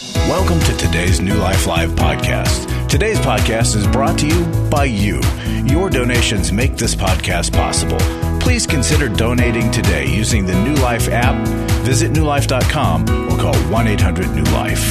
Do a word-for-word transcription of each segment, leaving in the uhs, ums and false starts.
Welcome to today's New Life Live podcast. Today's podcast is brought to you by you. Your donations make this podcast possible. Please consider donating today using the New Life app. Visit new life dot com or call one eight hundred new life.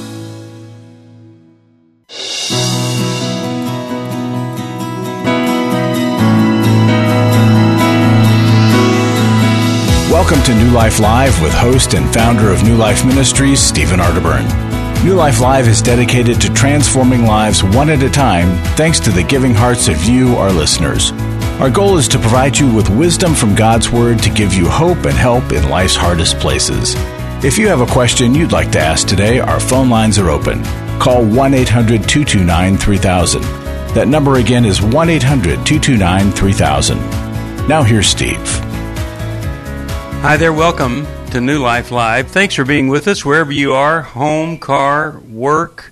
Welcome to New Life Live with host and founder of New Life Ministries, Stephen Arterburn. New Life Live is dedicated to transforming lives one at a time thanks to the giving hearts of you, our listeners. Our goal is to provide you with wisdom from God's Word to give you hope and help in life's hardest places. If you have a question you'd like to ask today, our phone lines are open. Call one eight hundred two two nine three thousand. That number again is one eight hundred two two nine three thousand. Now here's Steve. Hi there, welcome to New Life Live. Thanks for being with us wherever you are, home, car, work,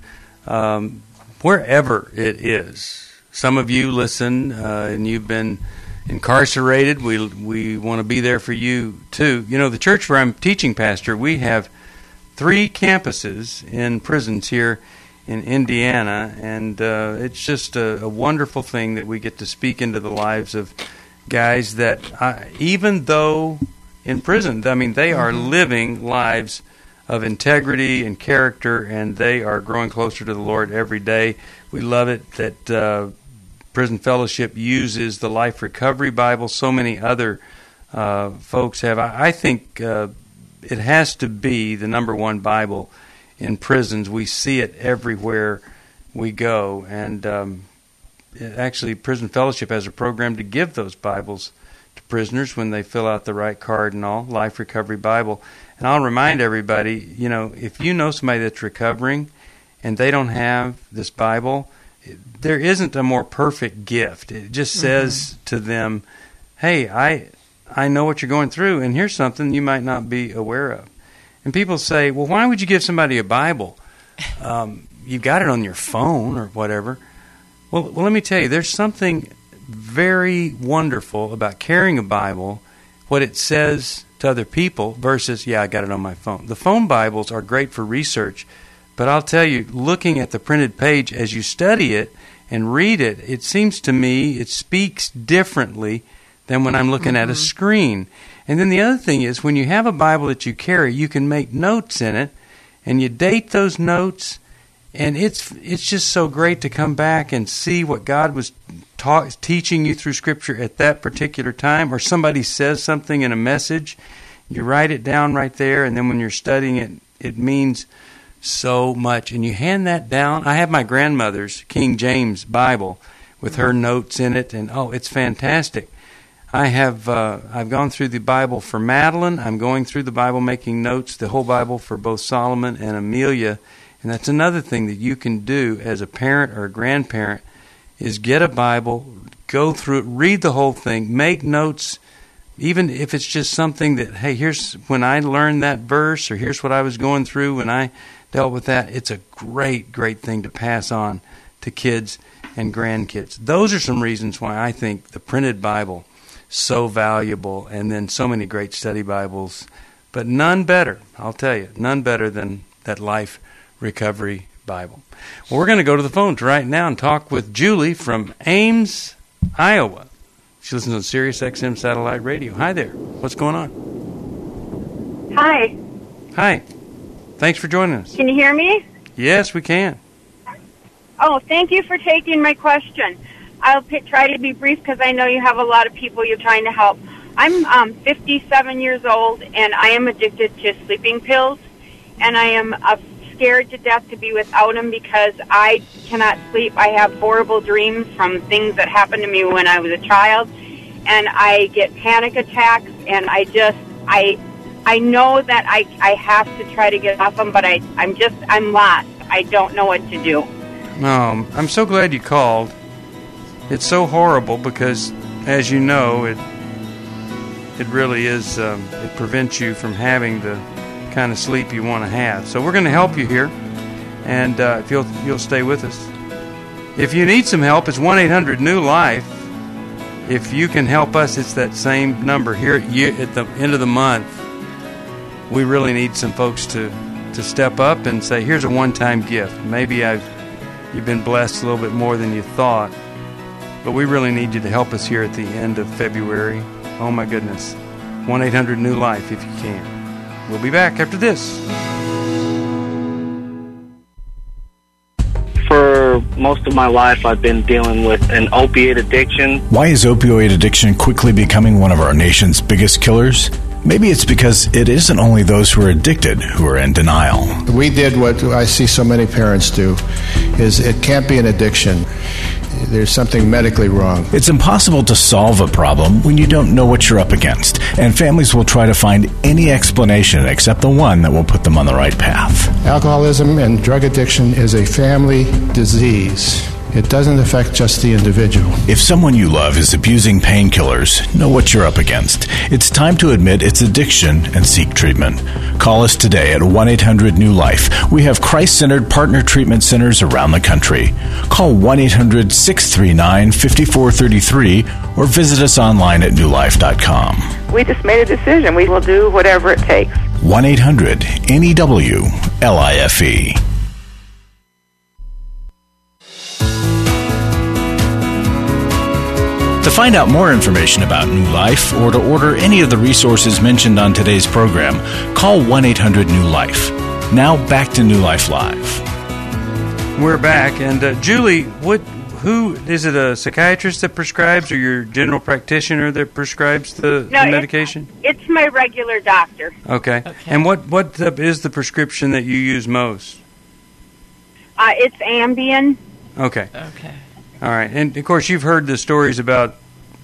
um, wherever it is. Some of you listen uh, and you've been incarcerated. We we want to be there for you too. You know, the church where I'm teaching pastor, we have three campuses in prisons here in Indiana, and uh, it's just a, a wonderful thing that we get to speak into the lives of guys that, uh, even though in prison, I mean, they are living lives of integrity and character, and they are growing closer to the Lord every day. We love it that uh, Prison Fellowship uses the Life Recovery Bible. So many other uh, folks have. I, I think uh, it has to be the number one Bible in prisons. We see it everywhere we go, and um, it, actually, Prison Fellowship has a program to give those Bibles to prisoners when they fill out the right card and all, Life Recovery Bible. And I'll remind everybody, you know, if you know somebody that's recovering and they don't have this Bible, there isn't a more perfect gift. It just says mm-hmm. to them, hey, I I know what you're going through, and here's something you might not be aware of. And people say, well, why would you give somebody a Bible? Um, you've got it on your phone or whatever. Well, well, let me tell you, there's something very wonderful about carrying a Bible, what it says to other people versus, yeah, I got it on my phone. The phone Bibles are great for research, but I'll tell you, looking at the printed page as you study it and read it, it seems to me it speaks differently than when I'm looking mm-hmm. at a screen. And then the other thing is, when you have a Bible that you carry, you can make notes in it, and you date those notes, and it's it's just so great to come back and see what God was ta- teaching you through Scripture at that particular time, or somebody says something in a message, you write it down right there, and then when you're studying it, it means so much. And you hand that down. I have my grandmother's King James Bible with her notes in it, and oh, it's fantastic. I have uh, I've gone through the Bible for Madeline. I'm going through the Bible making notes, the whole Bible for both Solomon and Amelia. And that's another thing that you can do as a parent or a grandparent is get a Bible, go through it, read the whole thing, make notes, even if it's just something that, hey, here's when I learned that verse, or here's what I was going through when I dealt with that. It's a great, great thing to pass on to kids and grandkids. Those are some reasons why I think the printed Bible is so valuable, and then so many great study Bibles. But none better, I'll tell you, none better than that Life Recovery Bible. Well, we're going to go to the phones right now and talk with Julie from Ames, Iowa. She listens on Sirius X M Satellite Radio. Hi there. What's going on? Hi. Hi. Thanks for joining us. Can you hear me? Yes, we can. Oh, thank you for taking my question. I'll p- try to be brief because I know you have a lot of people you're trying to help. I'm um, fifty-seven years old, and I am addicted to sleeping pills, and I am a scared to death to be without him because I cannot sleep. I have horrible dreams from things that happened to me when I was a child, and I get panic attacks, and I just, I I know that I, I have to try to get off him, but I, I'm just, I'm lost. I don't know what to do. No, I'm so glad you called. It's so horrible because, as you know, it it really is, um, it prevents you from having the kind of sleep you want to have. So we're going to help you here, and uh, if you'll you'll stay with us. If you need some help, it's one eight hundred new life. If you can help us, it's that same number here at, year, at the end of the month. We really need some folks to to step up and say, here's a one-time gift. Maybe I've you've been blessed a little bit more than you thought, but we really need you to help us here at the end of February. Oh, my goodness. one eight hundred new life if you can. We'll be back after this. For most of my life, I've been dealing with an opiate addiction. Why is opioid addiction quickly becoming one of our nation's biggest killers? Maybe it's because it isn't only those who are addicted who are in denial. We did what I see so many parents do, is it can't be an addiction. There's something medically wrong. It's impossible to solve a problem when you don't know what you're up against, and families will try to find any explanation except the one that will put them on the right path. Alcoholism and drug addiction is a family disease. It doesn't affect just the individual. If someone you love is abusing painkillers, know what you're up against. It's time to admit it's addiction and seek treatment. Call us today at one eight hundred new life. We have Christ-centered partner treatment centers around the country. Call one eight hundred six three nine five four three three or visit us online at new life dot com. We just made a decision. We will do whatever it takes. one eight hundred N E W L I F E. To find out more information about New Life or to order any of the resources mentioned on today's program, call one eight hundred new life. Now back to New Life Live. We're back, and uh, Julie, what? Who is it? A psychiatrist that prescribes, or your general practitioner that prescribes the, no, the medication? It's, it's my regular doctor. Okay. okay. And what what the, is the prescription that you use most? Uh, it's Ambien. Okay. Okay. All right, and of course you've heard the stories about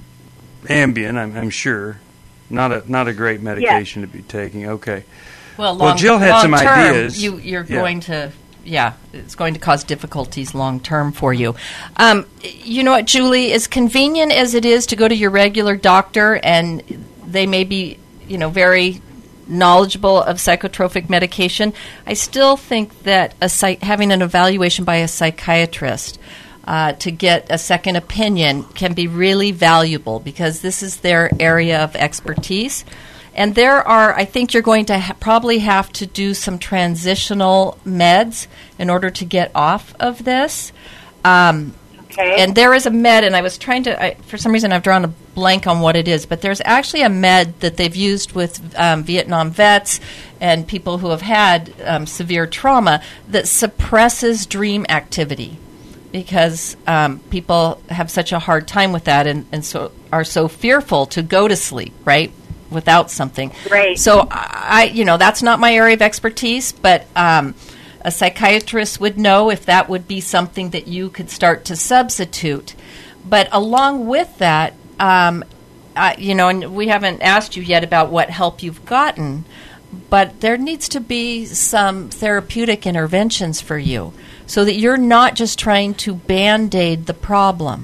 Ambien. I'm, I'm sure, not a not a great medication yes. to be taking. Okay. Well, long, well Jill had long some term, ideas. You, you're yeah. going to, yeah, it's going to cause difficulties long term for you. Um, you know what, Julie? As convenient as it is to go to your regular doctor, and they may be, you know, very knowledgeable of psychotropic medication, I still think that a psych- having an evaluation by a psychiatrist. Uh, to get a second opinion can be really valuable because this is their area of expertise. And there are, I think you're going to ha- probably have to do some transitional meds in order to get off of this. Um, okay. And there is a med, and I was trying to, I, for some reason I've drawn a blank on what it is, but there's actually a med that they've used with um, Vietnam vets and people who have had um, severe trauma that suppresses dream activity. Because um, people have such a hard time with that and, and so are so fearful to go to sleep, right, without something. Right. So, I, you know, that's not my area of expertise, but um, a psychiatrist would know if that would be something that you could start to substitute. But along with that, um, uh, you know, and we haven't asked you yet about what help you've gotten, but there needs to be some therapeutic interventions for you, so that you're not just trying to Band-Aid the problem,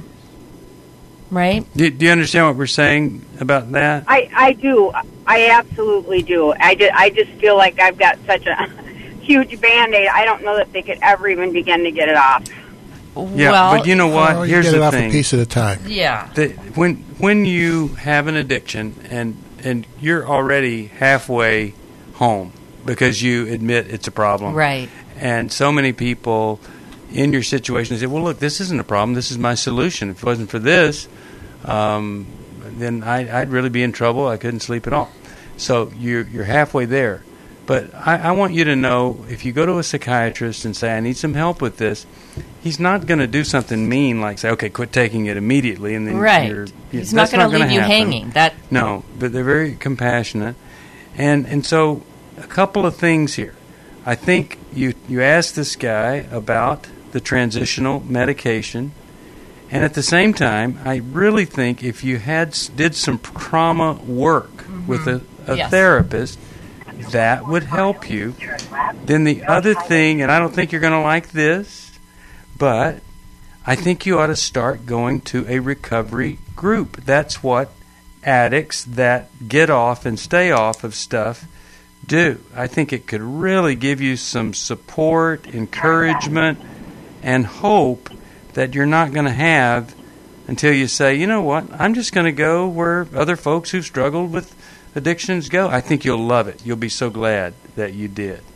right? Do, do you understand what we're saying about that? I, I do. I absolutely do. I, just, I just feel like I've got such a huge Band-Aid, I don't know that they could ever even begin to get it off. Yeah, well, but you know what? Oh, you Here's get the it off thing. a piece at a time. Yeah. The, when, when you have an addiction and, and you're already halfway home because you admit it's a problem. Right. And so many people in your situation say, well, look, this isn't a problem. This is my solution. If it wasn't for this, um, then I, I'd really be in trouble. I couldn't sleep at all. So you're, you're halfway there. But I, I want you to know, if you go to a psychiatrist and say, I need some help with this, he's not going to do something mean like say, okay, quit taking it immediately. And then right. You're, he's not going to leave you happen. hanging. That No, but they're very compassionate. And and so a couple of things here. I think you, you asked this guy about the transitional medication. And at the same time, I really think if you had did some trauma work mm-hmm. with a, a yes. therapist, that would help you. Then the other thing, and I don't think you're going to like this, but I think you ought to start going to a recovery group. That's what addicts that get off and stay off of stuff do. I think it could really give you some support, encouragement, and hope that you're not going to have until you say, you know what, I'm just going to go where other folks who've struggled with addictions go. I think you'll love it. You'll be so glad that you did.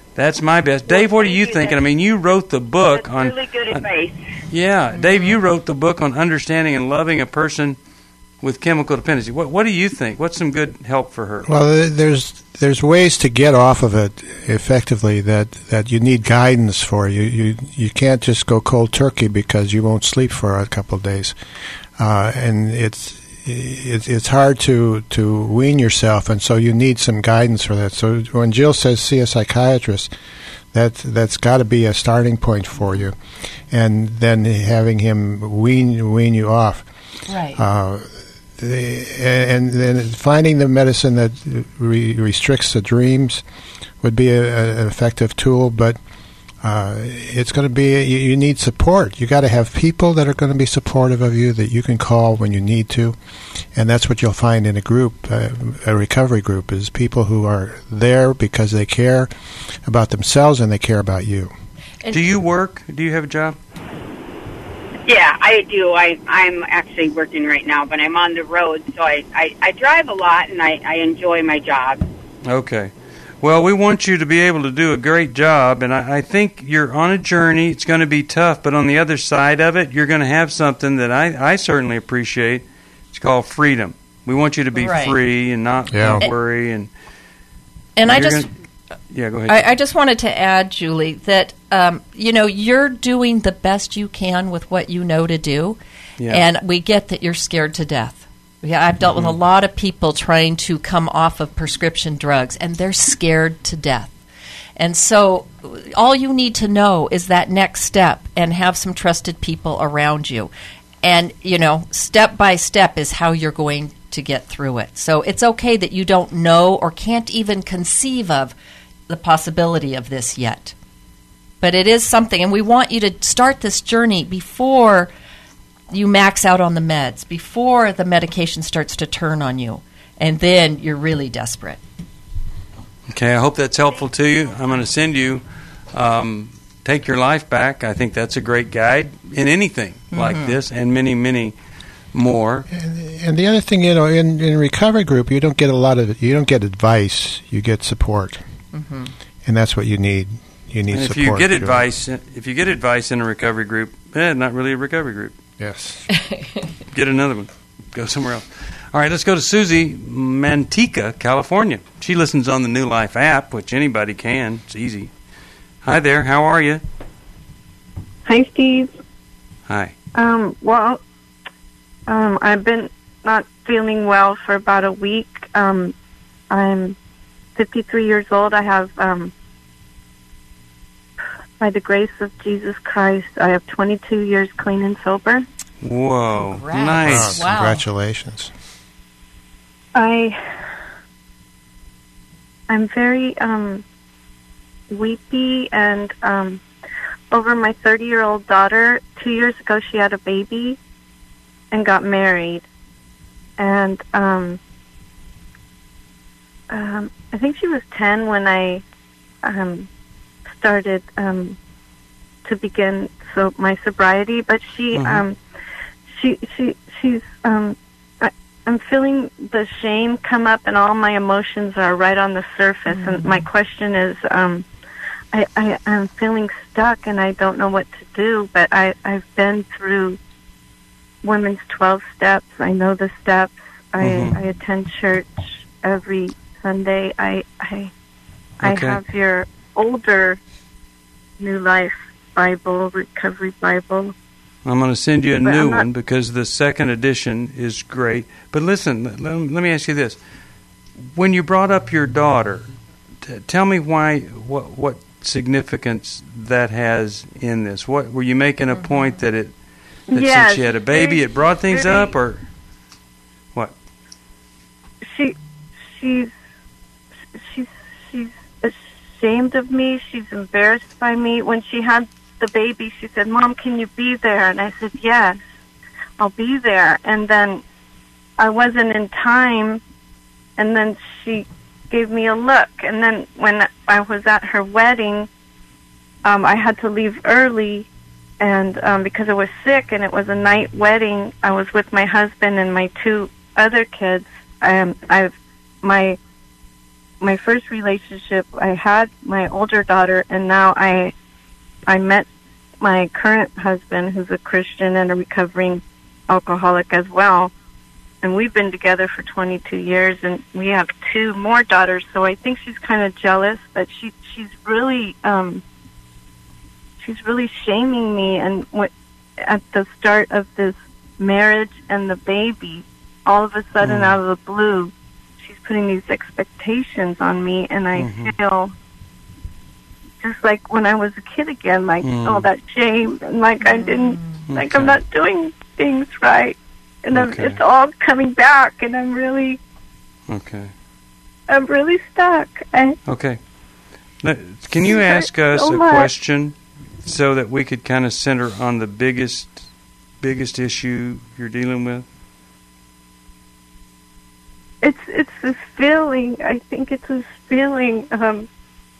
That's my best. Dave, what are you Thank you. thinking? I mean, you wrote the book That's on... really good on- advice. Yeah, Dave, you wrote the book on understanding and loving a person with chemical dependency. What What do you think? What's some good help for her? Well, th- there's there's ways to get off of it effectively that, that you need guidance for. You, you you can't just go cold turkey because you won't sleep for a couple of days, uh, and it's it's it's hard to, to wean yourself, and so you need some guidance for that. So when Jill says see a psychiatrist, that that's got to be a starting point for you, and then having him wean wean you off. Right. Uh, The, and then finding the medicine that re- restricts the dreams would be a, a, an effective tool, but uh, it's going to be, you, you need support. You got to have people that are going to be supportive of you that you can call when you need to, and that's what you'll find in a group, uh, a recovery group, is people who are there because they care about themselves and they care about you. Do you work? Do you have a job? Yeah, I do. I, I'm actually working right now, but I'm on the road, so I, I, I drive a lot, and I, I enjoy my job. Okay. Well, we want you to be able to do a great job, and I, I think you're on a journey. It's going to be tough, but on the other side of it, you're going to have something that I, I certainly appreciate. It's called freedom. We want you to be Right. free and not, Yeah. not worry. And And I you're just... gonna- yeah, go ahead. I, I just wanted to add, Julie, that um, you know you're doing the best you can with what you know to do, Yeah. and we get that you're scared to death. Yeah, I've dealt Mm-hmm. with a lot of people trying to come off of prescription drugs, and they're scared to death. And so, all you need to know is that next step, and have some trusted people around you. And you know, step by step is how you're going to get through it. So it's okay that you don't know or can't even conceive of the possibility of this yet. But it is something, and we want you to start this journey before you max out on the meds, before the medication starts to turn on you, and then you're really desperate. Okay, I hope that's helpful to you. I'm going to send you um, Take Your Life Back. I think that's a great guide in anything Mm-hmm. like this, and many, many more. And the other thing, you know, in, in recovery group, you don't get a lot of, you don't get advice, you get support. Mm-hmm. And that's what you need. You need And if support. you get to do it. advice, if you get advice in a recovery group, eh, not really a recovery group. Yes. Get another one. Go somewhere else. All right, let's go to Susie, Manteca, California. She listens on the New Life app, which anybody can. It's easy. Hi there. How are you? Hi, Steve. Hi. Um, well, um, I've been not feeling well for about a week. Um, I'm fifty-three years old. I have, um, by the grace of Jesus Christ, I have twenty-two years clean and sober. Whoa. Congrats. Nice. Wow. Congratulations. I, I'm very um, weepy, and um, over my thirty-year-old daughter, two years ago she had a baby and got married. And um, um, I think she was ten when I um, started um, to begin so my sobriety. But she, Mhm. um, she, she, she's. Um, I, I'm feeling the shame come up, and all my emotions are right on the surface. Mm-hmm. And my question is, um, I, I, I'm feeling stuck, and I don't know what to do. But I, I've been through Women's twelve Steps. I know the steps. I, Mhm. I attend church every Sunday. I, I, I Okay. have your older New Life Bible, Recovery Bible. I'm going to send you a But new I'm not- one because the second edition is great. But listen, let, let me ask you this. When you brought up your daughter, t- tell me why, what, what significance that has in this. What were you making a point that it, that Yes, since she had a baby, very- it brought things very- up, or what? She, she's, she's, she's ashamed of me. She's embarrassed by me. When she had the baby, she said, "Mom, can you be there?" And I said, "Yes, I'll be there." And then I wasn't in time, and then she gave me a look. And then when I was at her wedding, um, I had to leave early, and um, because I was sick, and it was a night wedding, I was with my husband and my two other kids. Um, I've my my first relationship, I had my older daughter, and now I I met my current husband, who's a Christian and a recovering alcoholic as well. And we've been together for twenty-two years, and we have two more daughters. So I think she's kind of jealous, but she she's really um, she's really shaming me. And what, at the start of this marriage and the baby, all of a sudden, mm. out of the blue, she's putting these expectations on me, and I mm-hmm. feel just like when I was a kid again, like mm. all that shame, and like I didn't, mm. like okay. I'm not doing things right. And okay. I'm, it's all coming back, and I'm really, okay. I'm really stuck. I, okay. Can you ask us so a much. question so that we could kind of center on the biggest, biggest issue you're dealing with? It's it's this feeling. I think it's this feeling. Um,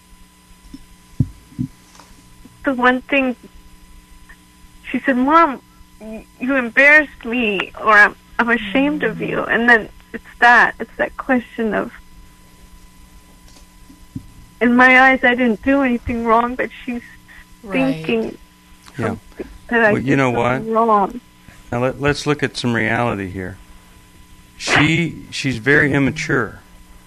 the one thing she said, "Mom, you embarrassed me," or I'm, I'm ashamed of you. And then it's that. It's that question of, in my eyes, I didn't do anything wrong, but she's right. thinking yeah. that I well, you did know something what? wrong. Now let, let's look at some reality here. She She's very immature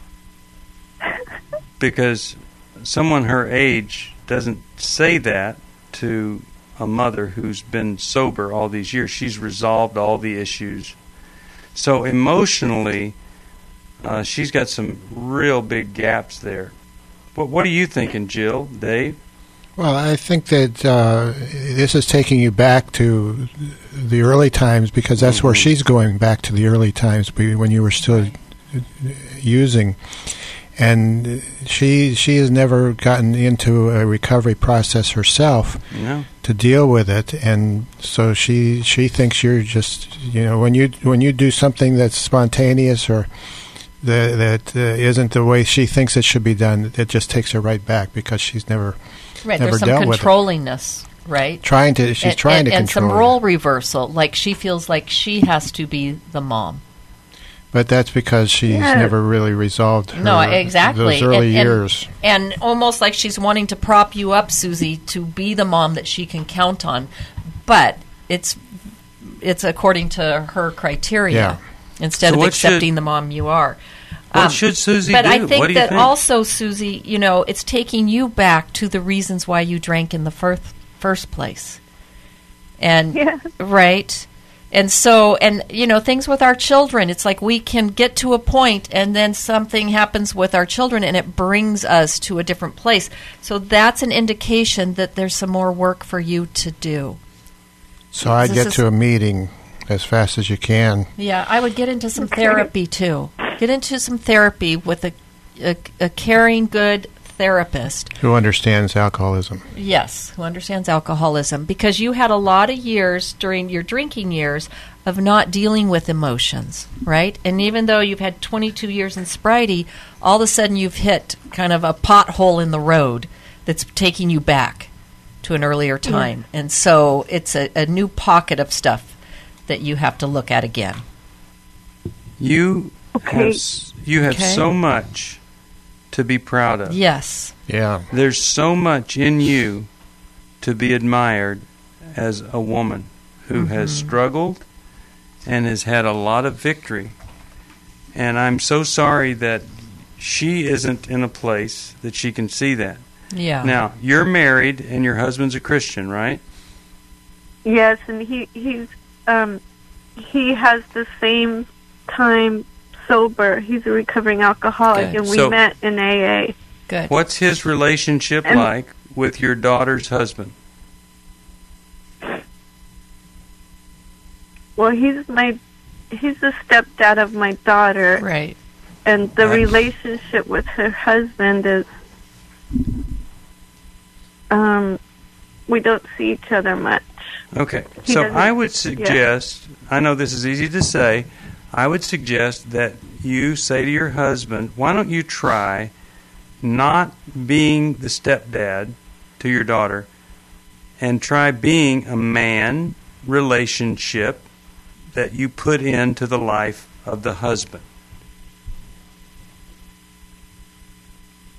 because someone her age doesn't say that to a mother who's been sober all these years. She's resolved all the issues. So emotionally, uh, she's got some real big gaps there. What, what are you thinking, Jill, Dave? Well, I think that uh, this is taking you back to the early times, because that's mm-hmm. where she's going back to the early times when you were still using. And she she has never gotten into a recovery process herself no. to deal with it, and so she she thinks you're just, you know, when you when you do something that's spontaneous or the, that uh, isn't the way she thinks it should be done, it just takes her right back, because she's never right. never There's some dealt with it. controllingness, right? Trying to she's and, trying and, to and control some it. role reversal, like she feels like she has to be the mom. But that's because she's yeah. never really resolved her, no, exactly. those early and, years. And, and almost like she's wanting to prop you up, Susie, to be the mom that she can count on. But it's it's according to her criteria yeah. instead so of accepting should, the mom you are. What um, should Susie but do? But I think what do you that think? also, Susie, you know, it's taking you back to the reasons why you drank in the first, first place. And yeah. right? And so, and, you know, things with our children, it's like we can get to a point and then something happens with our children and it brings us to a different place. So that's an indication that there's some more work for you to do. So I'd This get is- to a meeting as fast as you can. Yeah, I would get into some therapy, too. Get into some therapy with a, a, a caring, good therapist. Who understands alcoholism. Yes, who understands alcoholism, because you had a lot of years during your drinking years of not dealing with emotions, right? And even though you've had twenty-two years in sobriety, all of a sudden you've hit kind of a pothole in the road that's taking you back to an earlier time. Yeah. And so it's a, a new pocket of stuff that you have to look at again. You Okay. have, s- you have Okay. so much to be proud of. Yes. Yeah. There's so much in you to be admired as a woman who Mm-hmm. has struggled and has had a lot of victory. And I'm so sorry that she isn't in a place that she can see that. Yeah. Now, you're married and your husband's a Christian, right? Yes, and he he's um he has the same time sober. He's a recovering alcoholic, Good. and we So- met in A A. Good. What's his relationship And- like with your daughter's husband? Well, he's my he's the stepdad of my daughter, Right. and the Right. relationship with her husband is um we don't see each other much. Okay, He so doesn't- I would suggest, I know this is easy to say, I would suggest that you say to your husband, why don't you try not being the stepdad to your daughter and try being a man relationship that you put into the life of the husband.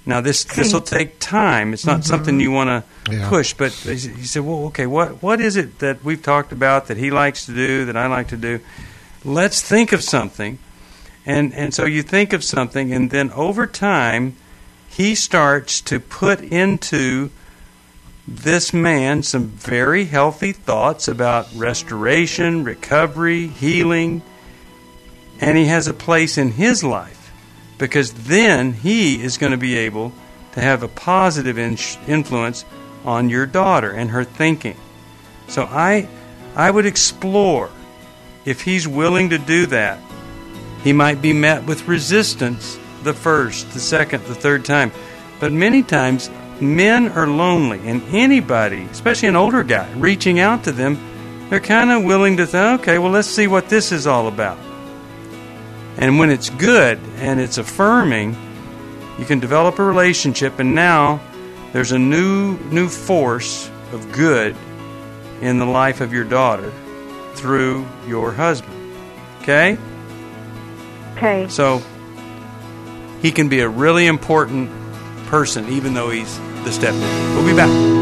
Now, this this will take time. It's not mm-hmm. something you want to yeah. push. But he said, well, okay, what what is it that we've talked about that he likes to do, that I like to do? Let's think of something. And and so you think of something, and then over time, he starts to put into this man some very healthy thoughts about restoration, recovery, healing, and he has a place in his life. Because then he is going to be able to have a positive in- influence on your daughter and her thinking. So I, I would explore if he's willing to do that. He might be met with resistance the first, the second, the third time. But many times men are lonely, and anybody, especially an older guy, reaching out to them, they're kind of willing to say, okay, well, let's see what this is all about. And when it's good and it's affirming, you can develop a relationship, and now there's a new new force of good in the life of your daughter through your husband. Okay? Okay. So he can be a really important person, even though he's the stepdad. We'll be back.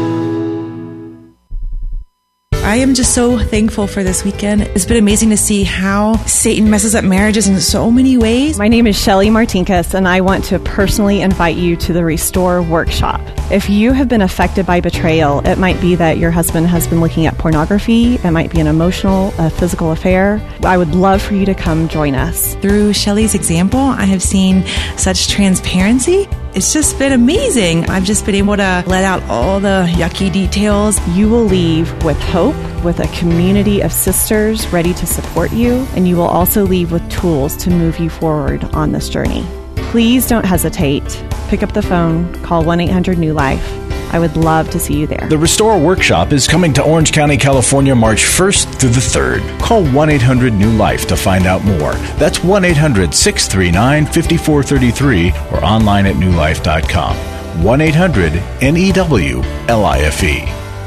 I am just so thankful for this weekend. It's been amazing to see how Satan messes up marriages in so many ways. My name is Shelly Martinkus, and I want to personally invite you to the Restore Workshop. If you have been affected by betrayal, it might be that your husband has been looking at pornography. It might be an emotional, a physical affair. I would love for you to come join us. Through Shelly's example, I have seen such transparency. It's just been amazing. I've just been able to let out all the yucky details. You will leave with hope, with a community of sisters ready to support you, and you will also leave with tools to move you forward on this journey. Please don't hesitate. Pick up the phone, call one eight hundred new life. I would love to see you there. The Restore Workshop is coming to Orange County, California, March first through the third. Call one eight hundred new life to find out more. That's one eight hundred six three nine five four three three or online at new life dot com. one eight hundred N E W L I F E.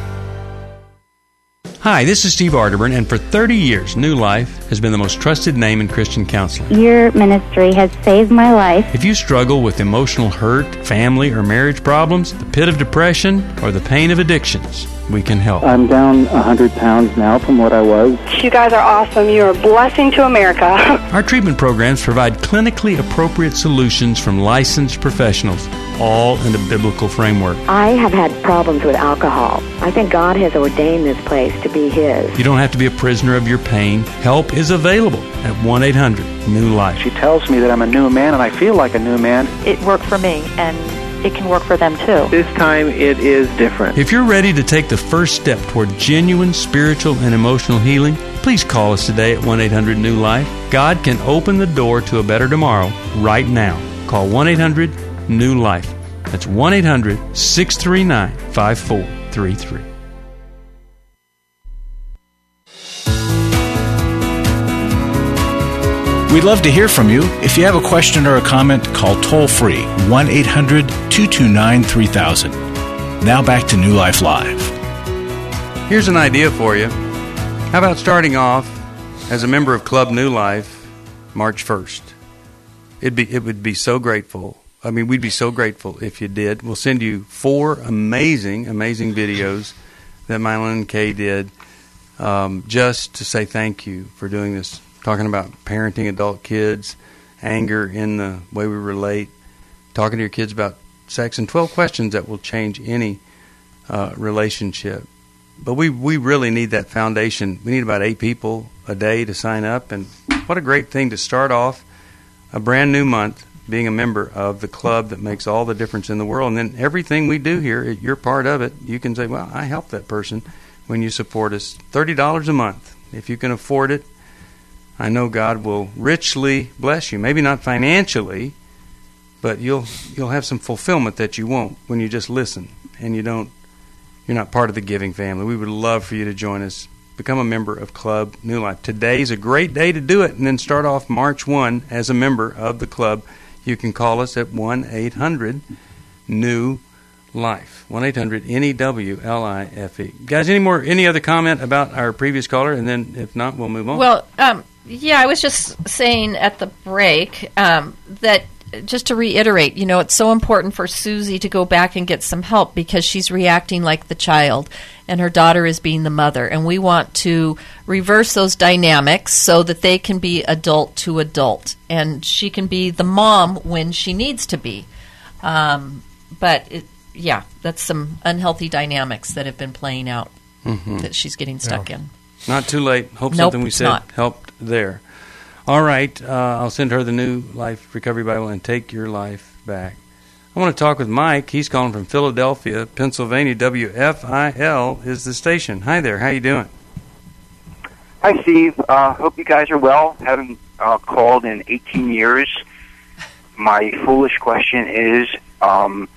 Hi, this is Steve Arterburn, and for thirty years, New Life has been the most trusted name in Christian counseling. Your ministry has saved my life. If you struggle with emotional hurt, family or marriage problems, the pit of depression, or the pain of addictions, we can help. I'm down one hundred pounds now from what I was. You guys are awesome. You're a blessing to America. Our treatment programs provide clinically appropriate solutions from licensed professionals, all in a biblical framework. I have had problems with alcohol. I think God has ordained this place to be His. You don't have to be a prisoner of your pain. Help is available at one eight hundred new life. She tells me that I'm a new man, and I feel like a new man. It worked for me, and it can work for them too. This time it is different. If you're ready to take the first step toward genuine spiritual and emotional healing, please call us today at one eight hundred new life. God can open the door to a better tomorrow right now. Call one eight hundred new life. That's one eight hundred six three nine five four three three. We'd love to hear from you. If you have a question or a comment, call toll-free one eight hundred two two nine three thousand. Now back to New Life Live. Here's an idea for you. How about starting off as a member of Club New Life March first? It'd be, it would be so grateful. I mean, we'd be so grateful if you did. We'll send you four amazing, amazing videos that Mylon and Kay did um, just to say thank you for doing this. Talking about parenting adult kids, anger in the way we relate, talking to your kids about sex, and twelve questions that will change any uh, relationship. But we, we really need that foundation. We need about eight people a day to sign up, and what a great thing to start off a brand new month being a member of the club that makes all the difference in the world. And then everything we do here, you're part of it. You can say, well, I helped that person when you support us. thirty dollars a month. If you can afford it, I know God will richly bless you. Maybe not financially, but you'll you'll have some fulfillment that you won't when you just listen and you don't. You're not part of the giving family. We would love for you to join us. Become a member of Club New Life. Today's a great day to do it, and then start off March first as a member of the club. You can call us at one eight hundred new life. one eight hundred N E W L I F E. Guys, any more? Any other comment about our previous caller? And then, if not, we'll move on. Well, um, yeah, I was just saying at the break um, that just to reiterate, you know, it's so important for Susie to go back and get some help because she's reacting like the child and her daughter is being the mother. And we want to reverse those dynamics so that they can be adult to adult. And she can be the mom when she needs to be. Um, but, it, yeah, that's some unhealthy dynamics that have been playing out mm-hmm. that she's getting stuck yeah. in. Not too late. Hope nope, something we said not. helped there. All right, uh, I'll send her the New Life Recovery Bible and Take Your Life Back. I want to talk with Mike. He's calling from Philadelphia, Pennsylvania. W F I L is the station. Hi there. How you doing? Hi, Steve. Uh, hope you guys are well. Haven't uh, called in eighteen years. My foolish question is, um,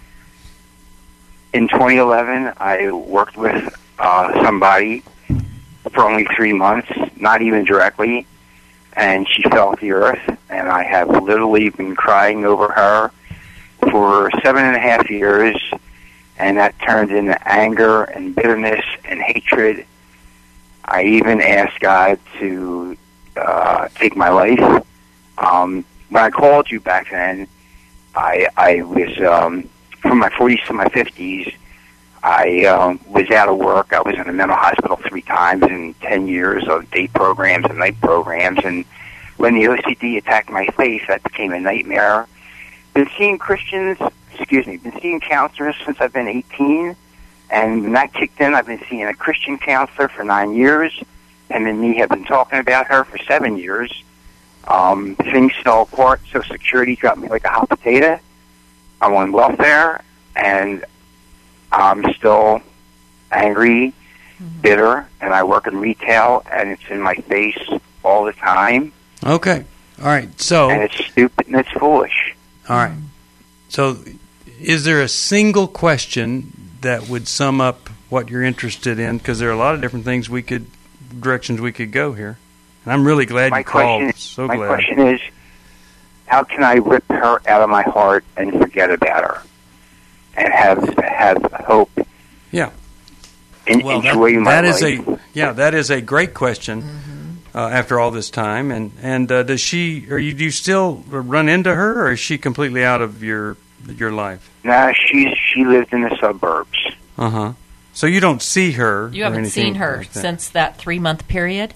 in twenty eleven, I worked with uh, somebody for only three months, not even directly. And she fell to the earth, and I have literally been crying over her for seven and a half years, and that turned into anger and bitterness and hatred. I even asked God to uh, take my life. Um, when I called you back then, I, I was, um, from my forties to my fifties, I um, was out of work. I was in a mental hospital three times in ten years of day programs and night programs. And when the O C D attacked my face, that became a nightmare. Been seeing Christians, excuse me, been seeing counselors since I've been eighteen. And when that kicked in, I've been seeing a Christian counselor for nine years. And then me have been talking about her for seven years. Um, things fell apart. Social Security dropped me like a hot potato. I'm on welfare. And I'm still angry, bitter, and I work in retail, and it's in my face all the time. Okay. All right. So, and it's stupid and it's foolish. All right. So is there a single question that would sum up what you're interested in? Because there are a lot of different things we could, directions we could go here. And I'm really glad my you called. Question, so my glad. My question is, how can I rip her out of my heart and forget about her? And have have hope. Yeah. In, well, enjoy that, my that is life. a yeah, that is a great question. Mm-hmm. uh, after all this time, and and uh, does she? Or you do you still run into her, or is she completely out of your your life? Nah, she's she lived in the suburbs. Uh huh. So you don't see her. You haven't seen her like that. since that three month period.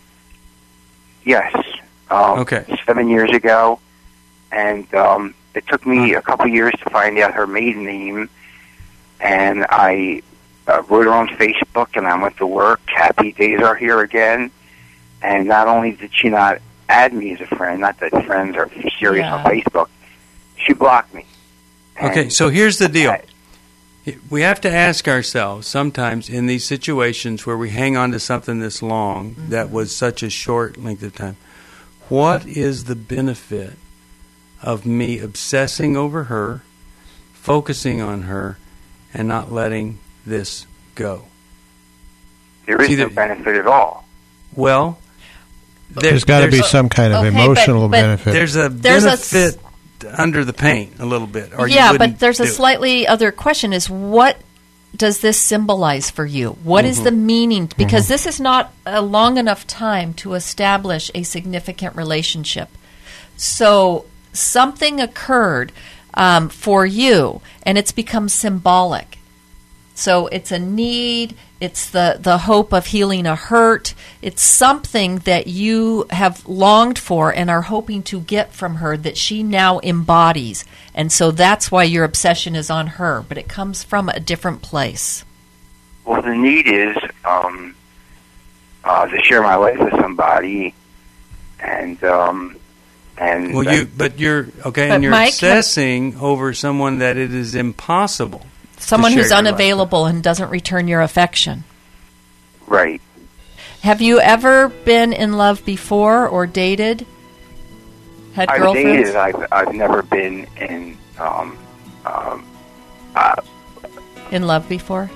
Yes. Um, okay. Seven years ago, and. Um, It took me a couple years to find out her maiden name, and I uh, wrote her on Facebook, and I went to work. Happy days are here again. And not only did she not add me as a friend, not that friends are serious yeah. on Facebook, she blocked me. And okay, so here's the deal. I, we have to ask ourselves sometimes in these situations where we hang on to something this long mm-hmm. that was such a short length of time, what is the benefit of me obsessing over her, focusing on her, and not letting this go? There is See, no benefit at all. Well, there, there's got to be some kind of okay, emotional but, but benefit. There's a there's benefit a, under the pain a little bit. Or yeah, you but there's a it. slightly other question is what does this symbolize for you? What mm-hmm. is the meaning? Because mm-hmm. this is not a long enough time to establish a significant relationship. So something occurred um, for you, and it's become symbolic. So it's a need, it's the, the hope of healing a hurt, it's something that you have longed for and are hoping to get from her that she now embodies. And so that's why your obsession is on her, but it comes from a different place. Well, the need is um, uh, to share my life with somebody, and... Um, And well, you, but you're okay, but and you're Mike, obsessing over someone that it is impossible. Someone who's unavailable and doesn't return your affection. Right. Have you ever been in love before or dated? Had I've girlfriends? dated. I've I've never been in um, um, uh, in love before.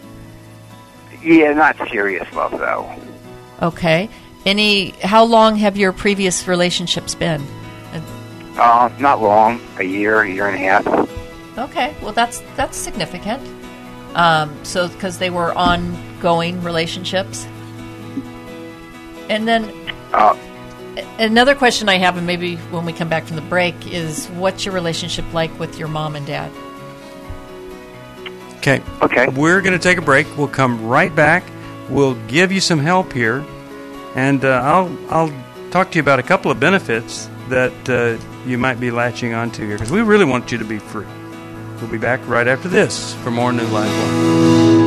Yeah, not serious love though. Okay. Any? How long have your previous relationships been? Uh, not long. A year, a year and a half. Okay, well that's that's significant. Um, so because they were ongoing relationships, and then uh, Another question I have, and maybe when we come back from the break, is what's your relationship like with your mom and dad? Okay. Okay. We're going to take a break. We'll come right back. We'll give you some help here, and uh, I'll I'll talk to you about a couple of benefits that uh, you might be latching onto here, because we really want you to be free. We'll be back right after this for more New Life Live.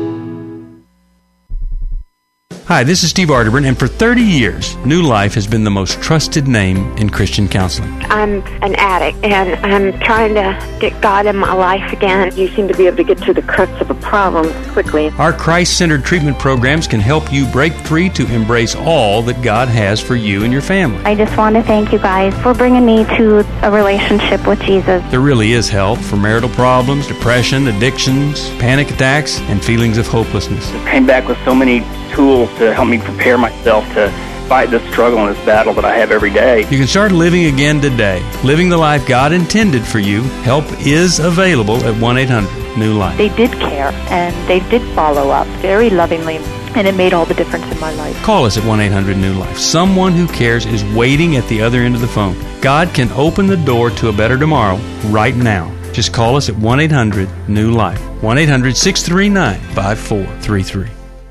Hi, this is Steve Arterburn, and for thirty years, New Life has been the most trusted name in Christian counseling. I'm an addict, and I'm trying to get God in my life again. You seem to be able to get to the crux of a problem quickly. Our Christ-centered treatment programs can help you break free to embrace all that God has for you and your family. I just want to thank you guys for bringing me to a relationship with Jesus. There really is help for marital problems, depression, addictions, panic attacks, and feelings of hopelessness. I came back with so many tools to help me prepare myself to fight this struggle and this battle that I have every day. You can start living again today, living the life God intended for you. Help is available at one eight hundred new life. They did care, and they did follow up very lovingly, and it made all the difference in my life. Call us at one eight hundred new life. Someone who cares is waiting at the other end of the phone. God can open the door to a better tomorrow right now. Just call us at one eight hundred new life. one eight hundred six three nine five four three three.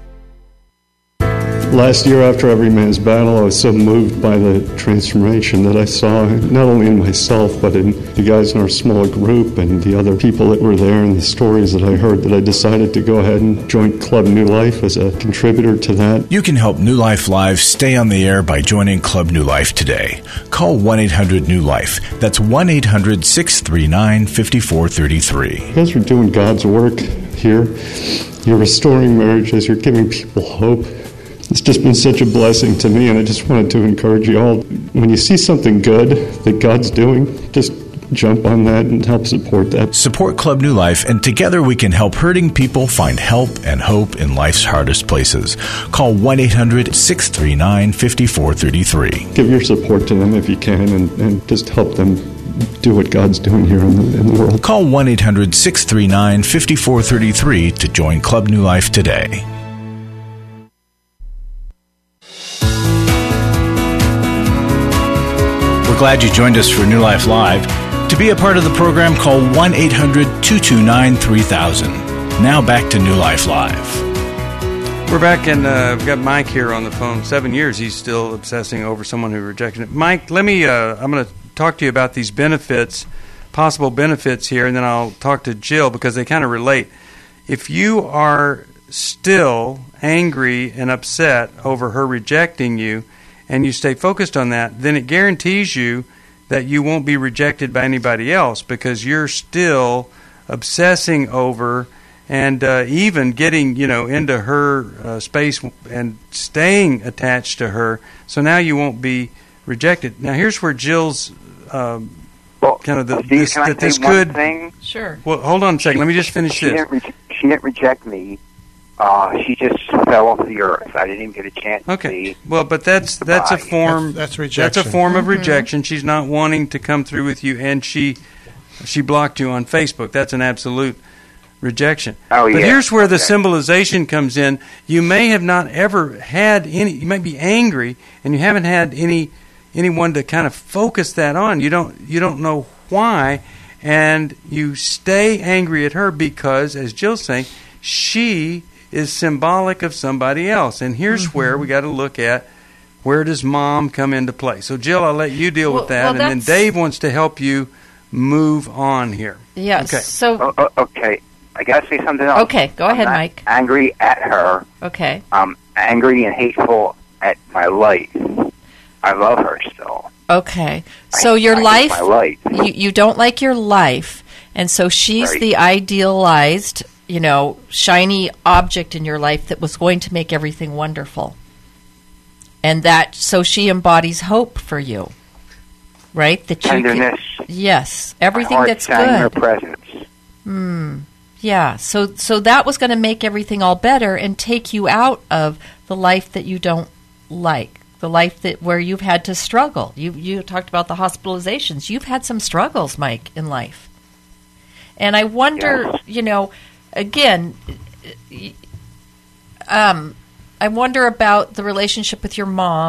Last year, after Every Man's Battle, I was so moved by the transformation that I saw, not only in myself, but in the guys in our small group and the other people that were there and the stories that I heard, that I decided to go ahead and join Club New Life as a contributor to that. You can help New Life Live stay on the air by joining Club New Life today. Call one eight hundred new life. That's one eight hundred six three nine five four three three. You guys are doing God's work here. You're restoring marriages. You're giving people hope. It's just been such a blessing to me, and I just wanted to encourage you all. When you see something good that God's doing, just jump on that and help support that. Support Club New Life, and together we can help hurting people find help and hope in life's hardest places. Call one eight hundred six three nine five four three three. Give your support to them if you can, and, and just help them do what God's doing here in the, in the world. Call one eight hundred six three nine five four three three to join Club New Life today. We're glad you joined us for New Life Live. To be a part of the program, call one eight hundred two two nine three thousand. Now back to New Life Live. We're back, and uh, we've got Mike here on the phone. Seven years, he's still obsessing over someone who rejected him. Mike, let me, uh, I'm going to talk to you about these benefits, possible benefits here, and then I'll talk to Jill because they kind of relate. If you are still angry and upset over her rejecting you, and you stay focused on that, then it guarantees you that you won't be rejected by anybody else, because you're still obsessing over and uh, even getting, you know, into her uh, space and staying attached to her. So now you won't be rejected. Now here's where Jill's um, well, kind of the, Steve, this, can I that this say one could. thing? Sure. Well, hold on a second. Let me just finish she this. Didn't re- she didn't reject me. Uh, she just fell off the earth. I didn't even get a chance Okay. to see. Well, but that's that's a form. That's, that's rejection. That's a form of Mm-hmm. rejection. She's not wanting to come through with you, and she she blocked you on Facebook. That's an absolute rejection. Oh, but yeah. here's where the Okay. symbolization comes in. You may have not ever had any. You might be angry, and you haven't had any anyone to kind of focus that on. You don't you don't know why, and you stay angry at her because, as Jill's saying, she is symbolic of somebody else. And here's mm-hmm. where we got to look at, where does mom come into play? So, Jill, I'll let you deal well, with that, well, and then Dave wants to help you move on here. Yes. Okay. So, oh, oh, okay. I got to say something else. Okay, go I'm ahead, not Mike. Angry at her. Okay. I'm angry and hateful at my life. I love her still. Okay. So I, your I life, my life. You, you don't like your life, and so she's Right. the idealized, you know, shiny object in your life that was going to make everything wonderful. And that, so she embodies hope for you, right? That you Tenderness. Can, yes, everything my heart that's sang good. her presence. Hmm. Yeah. So, so that was going to make everything all better and take you out of the life that you don't like, the life that where you've had to struggle. You you talked about the hospitalizations. You've had some struggles, Mike, in life. And I wonder, Yes. you know, again, um, I wonder about the relationship with your mom.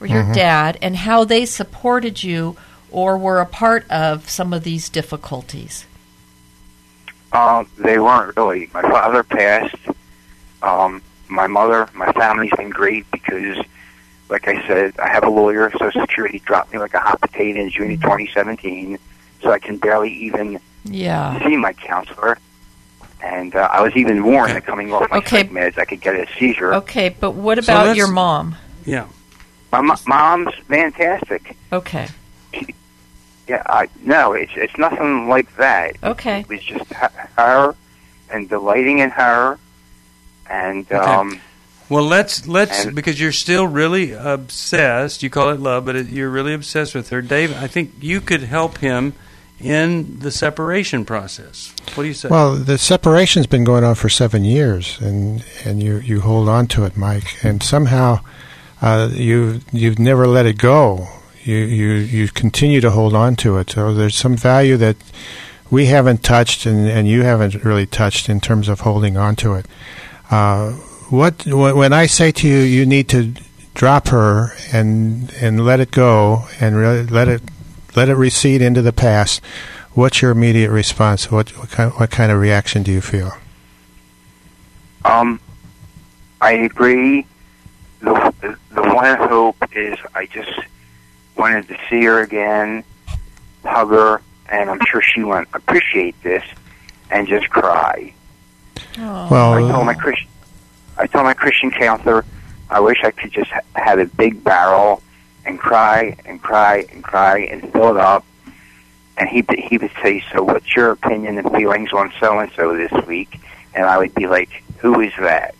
or your Mhm. dad, and how they supported you or were a part of some of these difficulties? Um, they weren't really. My father passed. Um, my mother, my family's been great because, like I said, I have a lawyer. Social Security dropped me like a hot potato in June of twenty seventeen, so I can barely even Yeah. see my counselor. And uh, I was even warned that coming off my Okay. psych meds, I could get a seizure. Okay, but what So about let's- your mom? Yeah. My mo- mom's fantastic. Okay. Yeah, I no, it's it's nothing like that. Okay. It was just h- her and delighting in her, and Okay. um, Well, let's let's and- because you're still really obsessed. You call it love, but it, you're really obsessed with her, Dave. I think you could help him in the separation process. What do you say? Well, the separation's been going on for seven years, and and you you hold on to it, Mike, and somehow uh, you you've never let it go. You you you continue to hold on to it. So there's some value that we haven't touched, and, and you haven't really touched in terms of holding on to it. Uh, what when I say to you, you need to drop her and and let it go, and really let it let it recede into the past. What's your immediate response? What what kind, what kind of reaction do you feel? um, I agree. The the, the one hope is I just wanted to see her again, hug her, and I'm sure she won't appreciate this, and just cry. Well, I told my Christian, I told my Christian counselor, I wish I could just ha- have a big barrel and cry and cry and cry and fill it up. And he he would say, "So, what's your opinion and feelings on so and so this week?" And I would be like, "Who is that?"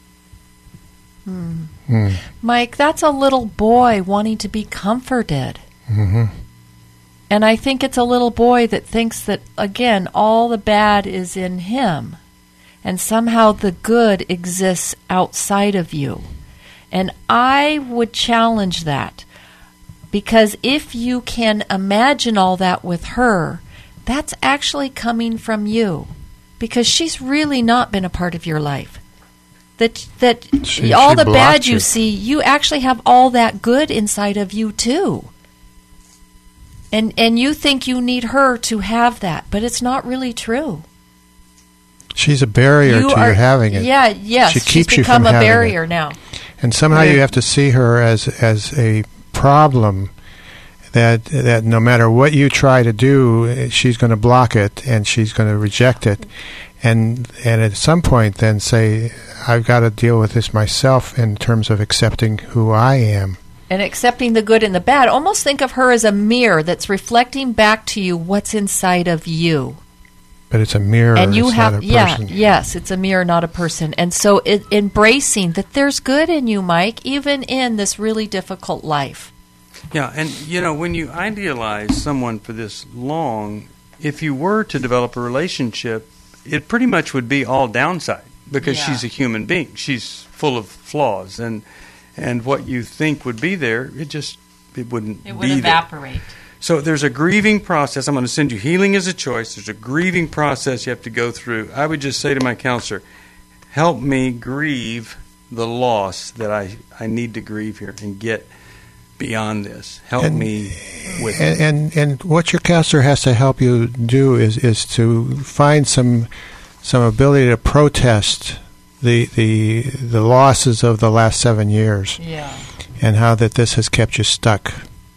Hmm. Hmm. Mike, that's a little boy wanting to be comforted. Mm-hmm. And I think it's a little boy that thinks that, again, all the bad is in him. And somehow the good exists outside of you. And I would challenge that. Because if you can imagine all that with her, that's actually coming from you. Because she's really not been a part of your life. That that She- all she the bad blocked you you. see, you actually have all that good inside of you too. And and you think you need her to have that, but it's not really true. She's a barrier You to are- your having it. Yeah, yes, she she's keeps you become from a having barrier it. now. And somehow Yeah. you have to see her as as a problem that that no matter what you try to do, she's going to block it and she's going to reject it, and and at some point then say, I've got to deal with this myself in terms of accepting who I am. And accepting the good and the bad. Almost think of her as a mirror that's reflecting back to you what's inside of you. But it's a mirror. And you it's have, not a yeah, person. yes, it's a mirror, not a person. And so it, embracing that there's good in you, Mike, even in this really difficult life. Yeah, and you know, when you idealize someone for this long, if you were to develop a relationship, it pretty much would be all downside because Yeah. she's a human being. She's full of flaws, and and what you think would be there, it just it wouldn't It would be there. evaporate. So there's a grieving process. I'm going to send you Healing is a Choice. There's a grieving process you have to go through. I would just say to my counselor, help me grieve the loss that I, I need to grieve here and get beyond this. Help And- me with And, and and what your counselor has to help you do is is to find some some ability to protest the the the losses of the last seven years. Yeah. And how that this has kept you stuck.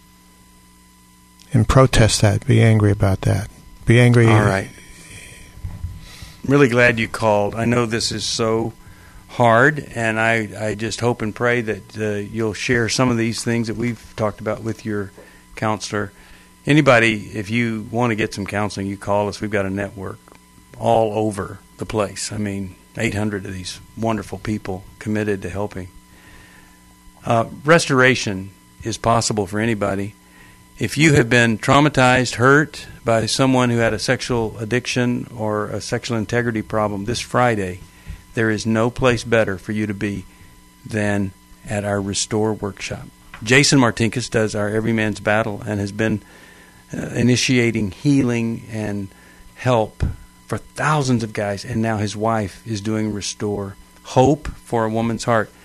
And protest that. Be angry about that. Be angry. All right. Really glad you called. I know this is so hard, and I, I just hope and pray that uh, you'll share some of these things that we've talked about with your counselor. Anybody, if you want to get some counseling, you call us. We've got a network all over the place. I mean, eight hundred of these wonderful people committed to helping. Uh, restoration is possible for anybody. If you have been traumatized, hurt by someone who had a sexual addiction or a sexual integrity problem, this Friday, there is no place better for you to be than at our Restore workshop. Jason Martinkus does our Every Man's Battle and has been uh, initiating healing and help for thousands of guys, and now his wife is doing Restore, Hope for a Woman's Heart.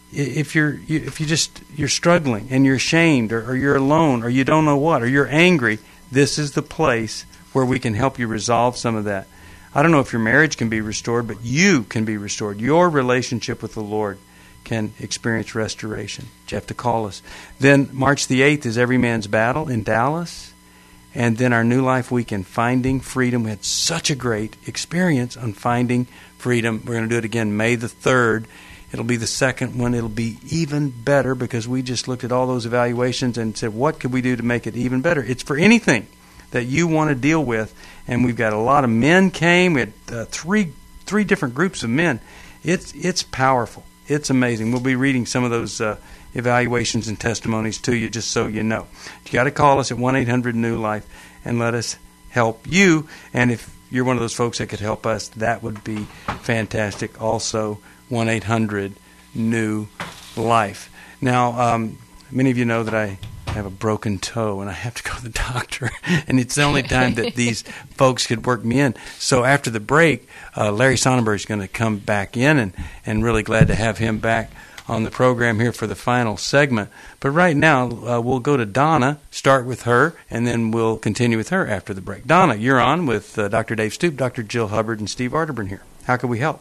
if you're you, if you just you're struggling and you're ashamed or, or you're alone or you don't know what or you're angry, this is the place where we can help you resolve some of that. I don't know if your marriage can be restored, but you can be restored. Your relationship with the Lord can experience restoration. You have to call us. Then March the eighth is Every Man's Battle in Dallas. And then our New Life Weekend, Finding Freedom. We had such a great experience on Finding Freedom. We're going to do it again May the third. It'll be the second one. It'll be even better because we just looked at all those evaluations and said, what could we do to make it even better? It's for anything that you want to deal with. And we've got a lot of men came. We had uh, three three different groups of men. It's it's powerful. It's amazing. We'll be reading some of those uh, evaluations and testimonies to you just so you know. You got to call us at one eight hundred new life and let us help you. And if you're one of those folks that could help us, that would be fantastic. Also, one eight hundred new life. Now, um, many of you know that I have a broken toe and I have to go to the doctor, and it's the only time that these folks could work me in. So after the break, uh, Larry Sonnenberg is going to come back in, and, and really glad to have him back on the program here for the final segment. But right now, uh, we'll go to Donna, start with her, and then we'll continue with her after the break. Donna, you're on with uh, Doctor Dave Stoop, Doctor Jill Hubbard, and Steve Arterburn here. How can we help?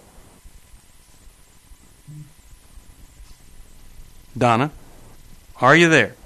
Donna, are you there?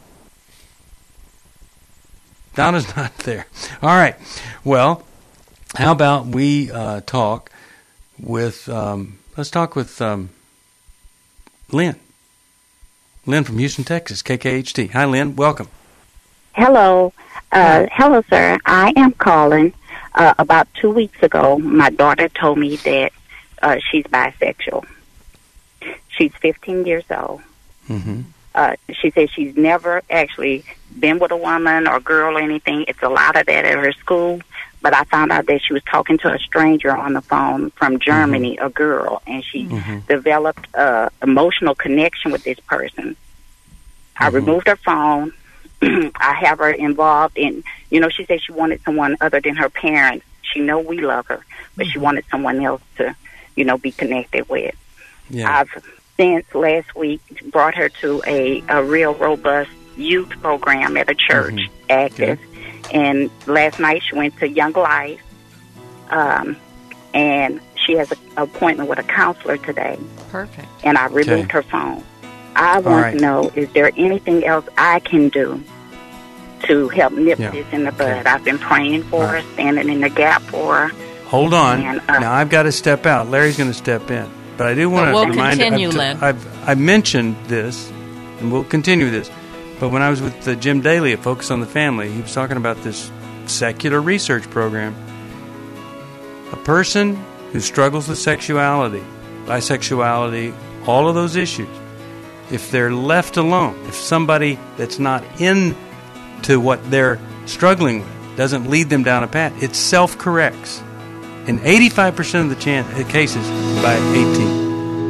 Donna's not there. All right. Well, how about we uh, talk with, um, let's talk with um, Lynn. Lynn from Houston, Texas, K K H T. Hi, Lynn. Welcome. Hello. Uh, hello, sir. I am calling. Uh, about two weeks ago, my daughter told me that uh, she's bisexual. She's fifteen years old. Mm-hmm. Uh, she says she's never actually been with a woman or girl or anything. It's a lot of that at her school. But I found out that she was talking to a stranger on the phone from Germany, mm-hmm. a girl, and she mm-hmm. developed an emotional connection with this person. Mm-hmm. I removed her phone. I have her involved in, you know, she said she wanted someone other than her parents. She know we love her, but mm-hmm. she wanted someone else to, you know, be connected with. Yeah. I've since last week brought her to a, a real robust youth program at a church, mm-hmm. active. Okay. And last night she went to Young Life, um, and she has an appointment with a counselor today. Perfect. And I removed okay. her phone. I want right. to know, is there anything else I can do to help nip yeah. this in the bud? Okay. I've been praying for right. her, standing in the gap for her. Hold on. And, uh, now I've got to step out. Larry's going to step in. But I do want to we'll remind continue, I've, Lynn. I've, I've mentioned this, and we'll continue this. But when I was with uh, Jim Daly at Focus on the Family, he was talking about this secular research program. A person who struggles with sexuality, bisexuality, all of those issues, if they're left alone, if somebody that's not into what they're struggling with doesn't lead them down a path, it self-corrects. In eighty-five percent of the chance, cases by eighteen.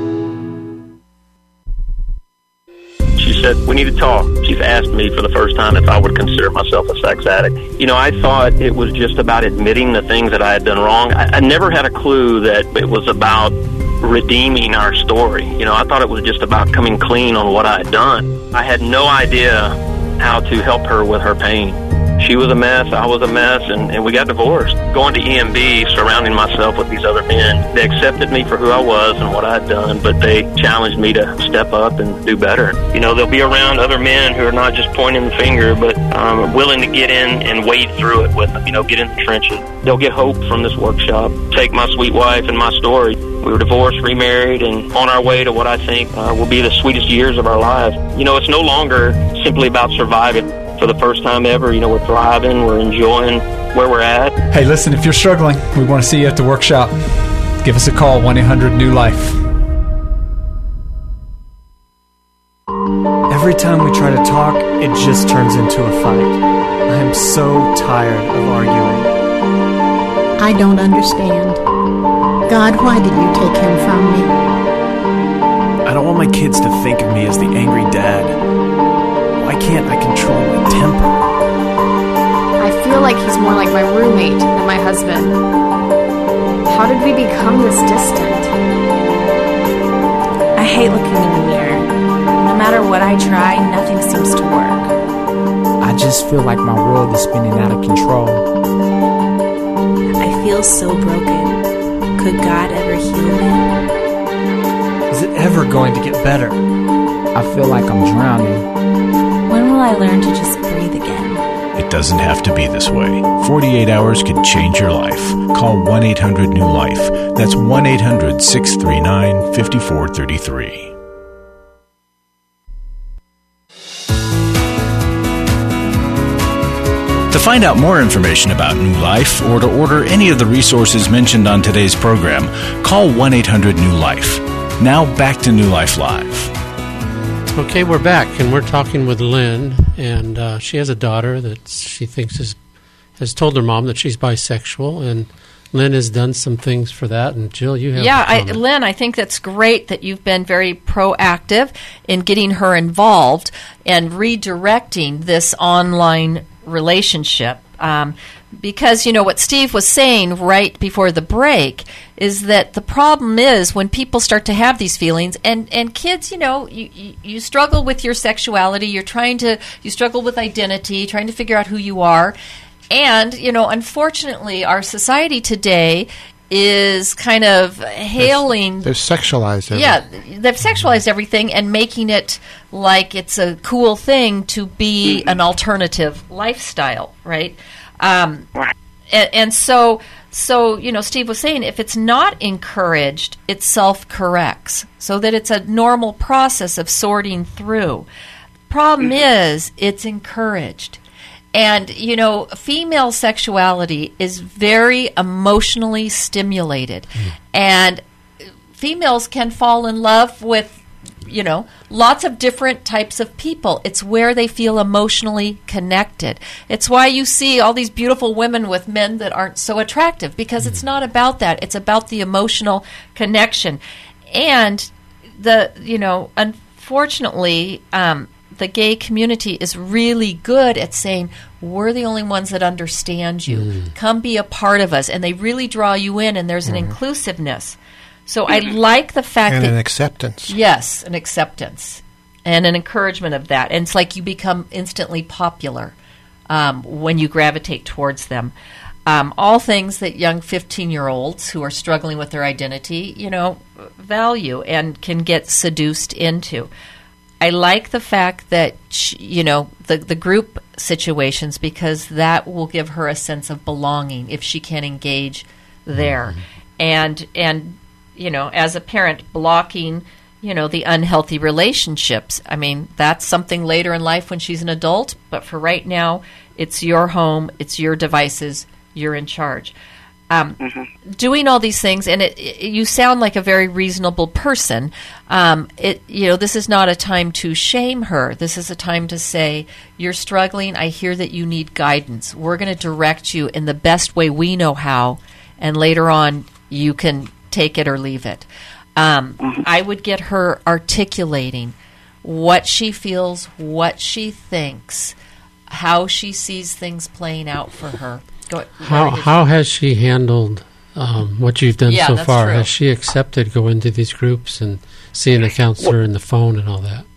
She said, we need to talk. She's asked me for the first time if I would consider myself a sex addict. You know, I thought it was just about admitting the things that I had done wrong. I, I never had a clue that it was about redeeming our story. You know, I thought it was just about coming clean on what I had done. I had no idea how to help her with her pain. She was a mess, I was a mess, and, and we got divorced. Going to E M B, surrounding myself with these other men, they accepted me for who I was and what I had done, but they challenged me to step up and do better. You know, they'll be around other men who are not just pointing the finger, but um, willing to get in and wade through it with them, you know, get in the trenches. They'll get hope from this workshop. Take my sweet wife and my story. We were divorced, remarried, and on our way to what I think uh, will be the sweetest years of our lives. You know, it's no longer simply about surviving. For the first time ever, you know, we're thriving, we're enjoying where we're at. Hey, listen, if you're struggling, we want to see you at the workshop. Give us a call, one eight hundred new life. Every time we try to talk, it just turns into a fight. I am so tired of arguing. I don't understand. God, why did you take him from me? I don't want my kids to think of me as the angry dad. Why can't I control my temper? I feel like he's more like my roommate than my husband. How did we become this distant? I hate looking in the mirror matter what I try, nothing seems to work. I just feel like my world is spinning out of control. I feel so broken. Could God ever heal me? Is it ever going to get better? I feel like I'm drowning. When will I learn to just breathe again? It doesn't have to be this way. forty-eight hours could change your life. Call one eight hundred new life. That's one eight hundred six three nine five four three three. To find out more information about New Life or to order any of the resources mentioned on today's program, call one eight hundred new life. Now back to New Life Live. Okay, we're back, and we're talking with Lynn, and uh, she has a daughter that she thinks is, has told her mom that she's bisexual, and Lynn has done some things for that, and Jill, you have Yeah, a I, comment. Lynn, I think that's great that you've been very proactive in getting her involved and redirecting this online relationship. Um, because, you know, what Steve was saying right before the break is that the problem is when people start to have these feelings, and, and kids, you know, you, you, you struggle with your sexuality, you're trying to, you struggle with identity, trying to figure out who you are. And, you know, unfortunately, our society today is kind of hailing... They've sexualized everything. Yeah, they've sexualized everything and making it like it's a cool thing to be an alternative lifestyle, right? Um, and, and so, so, you know, Steve was saying if it's not encouraged, it self-corrects so that it's a normal process of sorting through. Problem is, it's encouraged. And, you know, female sexuality is very emotionally stimulated. Mm. And females can fall in love with, you know, lots of different types of people. It's where they feel emotionally connected. It's why you see all these beautiful women with men that aren't so attractive, because mm. it's not about that. It's about the emotional connection. And the, you know, unfortunately, um, the gay community is really good at saying, we're the only ones that understand you. Mm. Come be a part of us. And they really draw you in, and there's an mm. inclusiveness. So I like the fact and that... an acceptance. Yes, an acceptance. And an encouragement of that. And it's like you become instantly popular um, when you gravitate towards them. Um, all things that young fifteen-year-olds who are struggling with their identity, you know, value and can get seduced into. I like the fact that, you know, the the group situations, because that will give her a sense of belonging if she can engage there. Mm-hmm. And, and you know, as a parent, blocking, you know, the unhealthy relationships. I mean, that's something later in life when she's an adult, but for right now, it's your home, it's your devices, you're in charge. Um, mm-hmm. Doing all these things, and it, it, you sound like a very reasonable person. Um, it, you know, this is not a time to shame her. This is a time to say, you're struggling. I hear that you need guidance. We're going to direct you in the best way we know how, and later on, you can take it or leave it. Um, mm-hmm. I would get her articulating what she feels, what she thinks, how she sees things playing out for her. Go, how how has she handled um, what you've done yeah, so that's far? True. Has she accepted going to these groups and seeing a counselor well, in the phone and all that?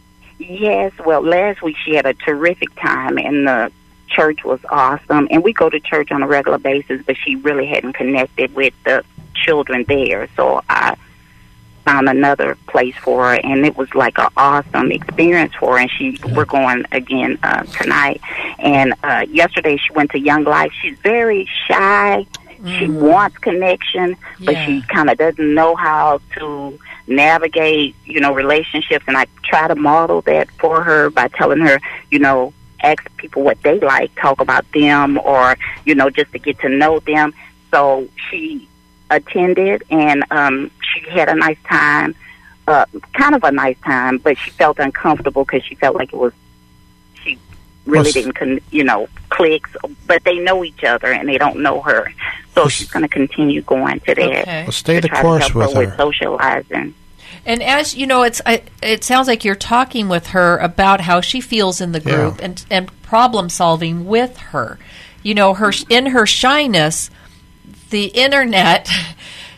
Yes. Well, last week she had a terrific time, and the church was awesome. And we go to church on a regular basis, but she really hadn't connected with the children there. So I found another place for her, and it was like an awesome experience for her. And she, yeah. we're going again uh, tonight. And uh, yesterday she went to Young Life. She's very shy. Mm. She wants connection, but yeah. she kind of doesn't know how to navigate, you know, relationships. And I try to model that for her by telling her, you know, ask people what they like, talk about them, or, you know, just to get to know them. So she attended, and um, she had a nice time, uh, kind of a nice time, but she felt uncomfortable because she felt like it was, she really well, didn't, con- you know, click, but they know each other and they don't know her. So well, she's going to continue going to that. Okay. Well, stay the course with her. With socializing. And as you know, it's I, it sounds like you're talking with her about how she feels in the group yeah. and, and problem solving with her. You know, her in her shyness, the internet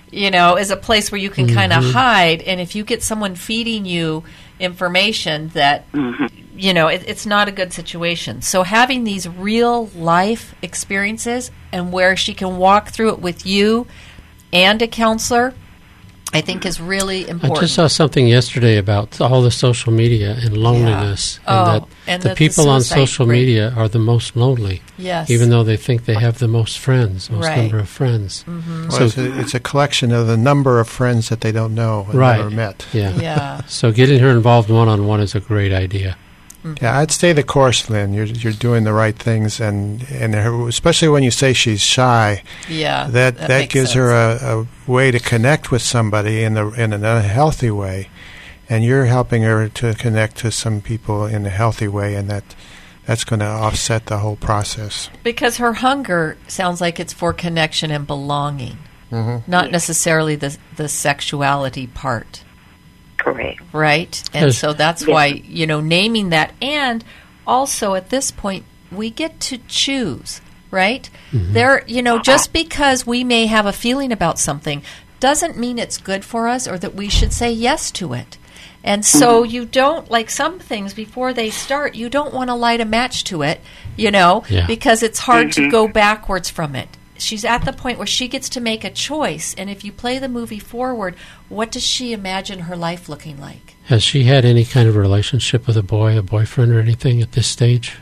you know, is a place where you can Mhm. kind of hide. And if you get someone feeding you information that, Mm-hmm. you know, it, it's not a good situation. So having these real life experiences and where she can walk through it with you and a counselor, I think is really important. I just saw something yesterday about all the social media and loneliness, Yeah. and Oh, that and the the- the people on suicide social rate. media are the most lonely. Yes. Even though they think they have the most friends, most Right. number of friends. Mhm. Well, So it's, a, it's a collection of the number of friends that they don't know and right, never met. Yeah. Yeah. So getting her involved one on one is a great idea. Yeah, I'd stay the course, Lynn. You're you're doing the right things, and and her, especially when you say she's shy. Yeah, that that that, makes gives her a, a way to connect with somebody in the in an unhealthy way, and you're helping her to connect to some people in a healthy way, and that that's going to offset the whole process. Because her hunger sounds like it's for connection and belonging, Mhm. not necessarily the the sexuality part. Correct. Right? And Yes. so that's Yes. why, you know, naming that. And also at this point, we get to choose, right? Mm-hmm. There, you know, just because we may have a feeling about something doesn't mean it's good for us or that we should say yes to it. And so you don't, like some things before they start, you don't want to light a match to it, you know, Yeah. because it's hard to Mhm. go backwards from it. She's at the point where she gets to make a choice. And if you play the movie forward, what does she imagine her life looking like? Has she had any kind of relationship with a boy, a boyfriend, or anything at this stage?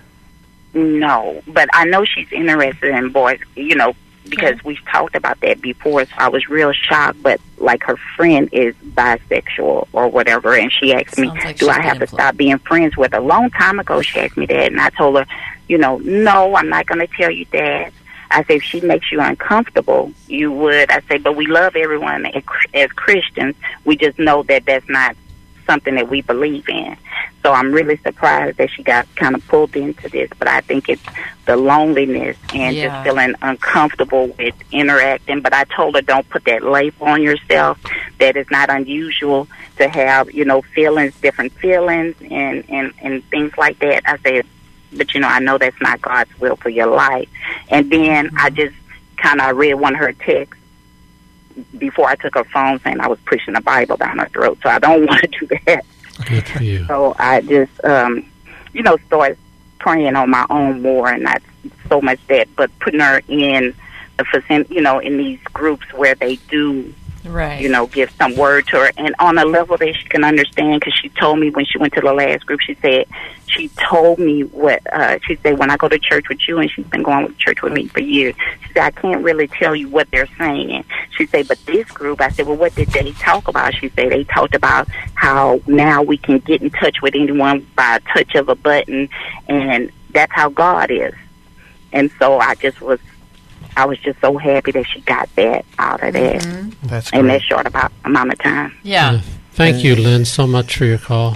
No, but I know she's interested in boys, you know, because Okay. we've talked about that before, so I was real shocked. But, like, her friend is bisexual or whatever, and she asked me, Sounds like do she's I have been to stop being friends with her? A long time ago, she asked me that, and I told her, you know, no, I'm not going to tell you that. I say, if she makes you uncomfortable, you would. I say, but we love everyone as, as Christians. We just know that that's not something that we believe in. So I'm really surprised that she got kind of pulled into this. But I think it's the loneliness and Yeah. just feeling uncomfortable with interacting. But I told her, don't put that label on yourself. That it's not unusual to have, you know, feelings, different feelings and, and, and things like that. I said, but, you know, I know that's not God's will for your life. And then I just kind of read one of her texts before I took her phone saying I was pushing the Bible down her throat. So I don't want to do that. Good for you. So I just, um, you know, started praying on my own more, and not so much that, but putting her in the, facin- you know, in these groups where they do, Right. you know, give some word to her, and on a level that she can understand. Because she told me when she went to the last group, she said she told me what uh, she said when I go to church with you, and she's been going to church with me for years. She said I can't really tell you what they're saying. She said, but this group, I said, well, what did they talk about? She said they talked about how now we can get in touch with anyone by a touch of a button, and that's how God is. And so I just was. I was just so happy that she got that out of that Mm-hmm. That's in great. that short about amount of time. Yeah. Uh, thank you, Lynn, so much for your call.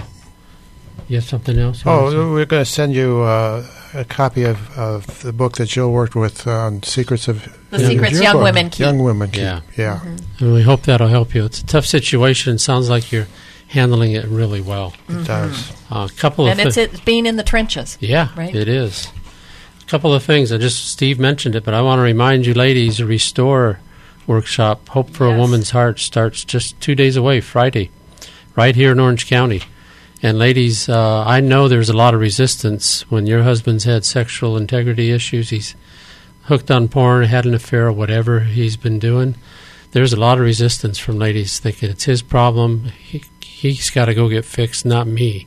You have something else? you want to say? Oh, we're going to send you uh, a copy of, of the book that Jill worked with on Secrets of The Secrets Your Young book. Women Keep. Young Women Keep. Yeah. Yeah. And we hope that'll help you. It's a tough situation. Sounds like you're handling it really well. It does. Uh, a couple And of it's thi- it being in the trenches. Yeah, Right? it is. A couple of things. I just Steve mentioned it, but I want to remind you, ladies, a Restore workshop, Hope for Yes. a Woman's Heart, starts just two days away, Friday, right here in Orange County. And ladies, uh, I know there's a lot of resistance when your husband's had sexual integrity issues. He's hooked on porn, had an affair, whatever he's been doing. There's a lot of resistance from ladies thinking it's his problem. He, he's got to go get fixed, not me.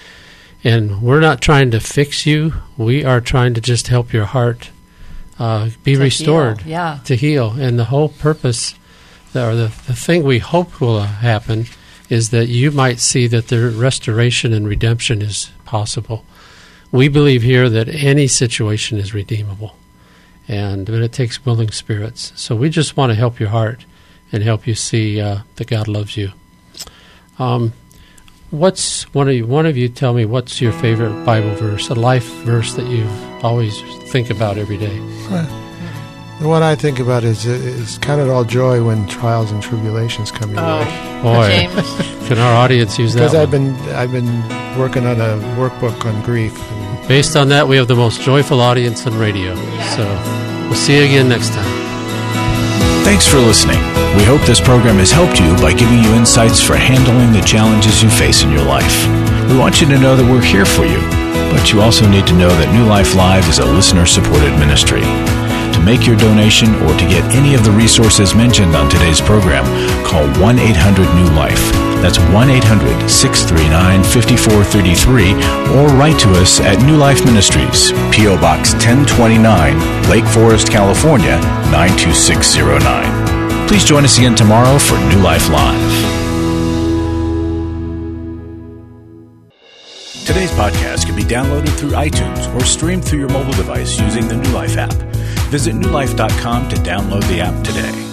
And we're not trying to fix you. We are trying to just help your heart uh, be To restored, heal, yeah. to heal. And the whole purpose, or the, the thing we hope will happen, is that you might see that the restoration and redemption is possible. We believe here that any situation is redeemable, and but it takes willing spirits. So we just want to help your heart and help you see uh, that God loves you. Um, what's one of you? One of you tell me what's your favorite Bible verse, a life verse that you always think about every day. The one I think about is is count it all joy when trials and tribulations come your Oh, way. Boy, James. can our audience use that? Because I've one? been I've been working on a workbook on grief. And Based on that, we have the most joyful audience on radio. So we'll see you again next time. Thanks for listening. We hope this program has helped you by giving you insights for handling the challenges you face in your life. We want you to know that we're here for you, but you also need to know that New Life Live is a listener-supported ministry. To make your donation or to get any of the resources mentioned on today's program, call one eight hundred new life. That's one eight hundred, six three nine, five four three three, or write to us at New Life Ministries, P O. Box ten twenty-nine, Lake Forest, California, nine two six zero nine. Please join us again tomorrow for New Life Live. Today's podcast can be downloaded through iTunes or streamed through your mobile device using the New Life app. Visit new life dot com to download the app today.